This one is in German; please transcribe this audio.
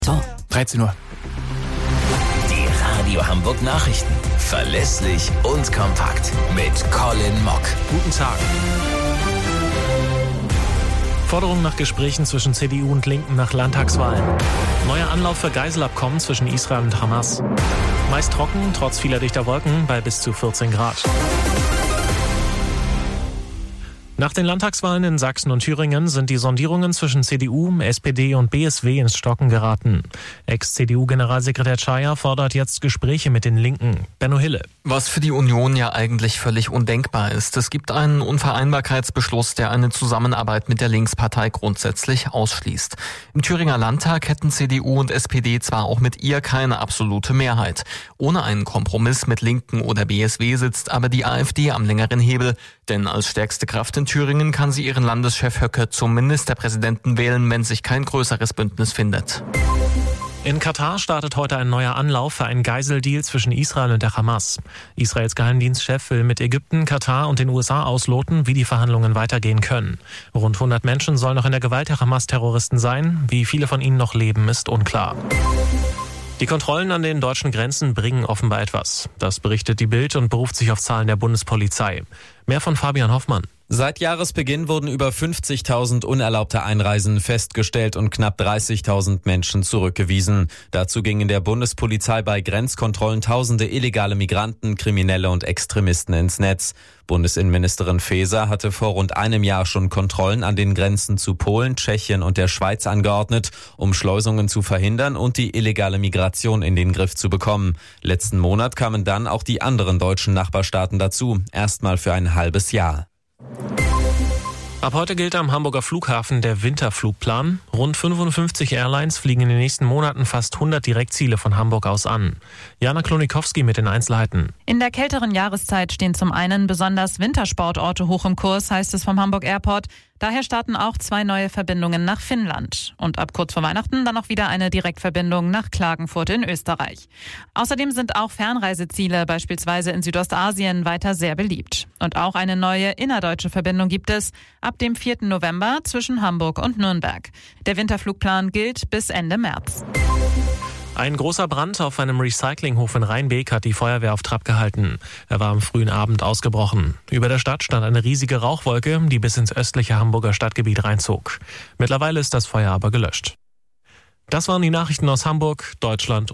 So, 13 Uhr. Die Radio Hamburg Nachrichten. Verlässlich und kompakt. Mit Colin Mock. Guten Tag. Forderung nach Gesprächen zwischen CDU und Linken nach Landtagswahlen. Neuer Anlauf für Geiselabkommen zwischen Israel und Hamas. Meist trocken, trotz vieler dichter Wolken, bei bis zu 14 Grad. Nach den Landtagswahlen in Sachsen und Thüringen sind die Sondierungen zwischen CDU, SPD und BSW ins Stocken geraten. Ex-CDU-Generalsekretär Czaja fordert jetzt Gespräche mit den Linken. Benno Hille. Was für die Union ja eigentlich völlig undenkbar ist. Es gibt einen Unvereinbarkeitsbeschluss, der eine Zusammenarbeit mit der Linkspartei grundsätzlich ausschließt. Im Thüringer Landtag hätten CDU und SPD zwar auch mit ihr keine absolute Mehrheit. Ohne einen Kompromiss mit Linken oder BSW sitzt aber die AfD am längeren Hebel. Denn als stärkste Kraft in Thüringen kann sie ihren Landeschef Höcke zum Ministerpräsidenten wählen, wenn sich kein größeres Bündnis findet. In Katar startet heute ein neuer Anlauf für einen Geiseldeal zwischen Israel und der Hamas. Israels Geheimdienstchef will mit Ägypten, Katar und den USA ausloten, wie die Verhandlungen weitergehen können. Rund 100 Menschen sollen noch in der Gewalt der Hamas-Terroristen sein. Wie viele von ihnen noch leben, ist unklar. Die Kontrollen an den deutschen Grenzen bringen offenbar etwas. Das berichtet die Bild und beruft sich auf Zahlen der Bundespolizei. Mehr von Fabian Hoffmann. Seit Jahresbeginn wurden über 50.000 unerlaubte Einreisen festgestellt und knapp 30.000 Menschen zurückgewiesen. Dazu gingen der Bundespolizei bei Grenzkontrollen tausende illegale Migranten, Kriminelle und Extremisten ins Netz. Bundesinnenministerin Faeser hatte vor rund einem Jahr schon Kontrollen an den Grenzen zu Polen, Tschechien und der Schweiz angeordnet, um Schleusungen zu verhindern und die illegale Migration in den Griff zu bekommen. Letzten Monat kamen dann auch die anderen deutschen Nachbarstaaten dazu, erstmal für ein halbes Jahr. Ab heute gilt am Hamburger Flughafen der Winterflugplan. Rund 55 Airlines fliegen in den nächsten Monaten fast 100 Direktziele von Hamburg aus an. Jana Klonikowski mit den Einzelheiten. In der kälteren Jahreszeit stehen zum einen besonders Wintersportorte hoch im Kurs, heißt es vom Hamburg Airport. Daher starten auch 2 neue Verbindungen nach Finnland. Und ab kurz vor Weihnachten dann auch wieder eine Direktverbindung nach Klagenfurt in Österreich. Außerdem sind auch Fernreiseziele, beispielsweise in Südostasien, weiter sehr beliebt. Und auch eine neue innerdeutsche Verbindung gibt es ab dem 4. November zwischen Hamburg und Nürnberg. Der Winterflugplan gilt bis Ende März. Ein großer Brand auf einem Recyclinghof in Rheinbeek hat die Feuerwehr auf Trab gehalten. Er war am frühen Abend ausgebrochen. Über der Stadt stand eine riesige Rauchwolke, die bis ins östliche Hamburger Stadtgebiet reinzog. Mittlerweile ist das Feuer aber gelöscht. Das waren die Nachrichten aus Hamburg, Deutschland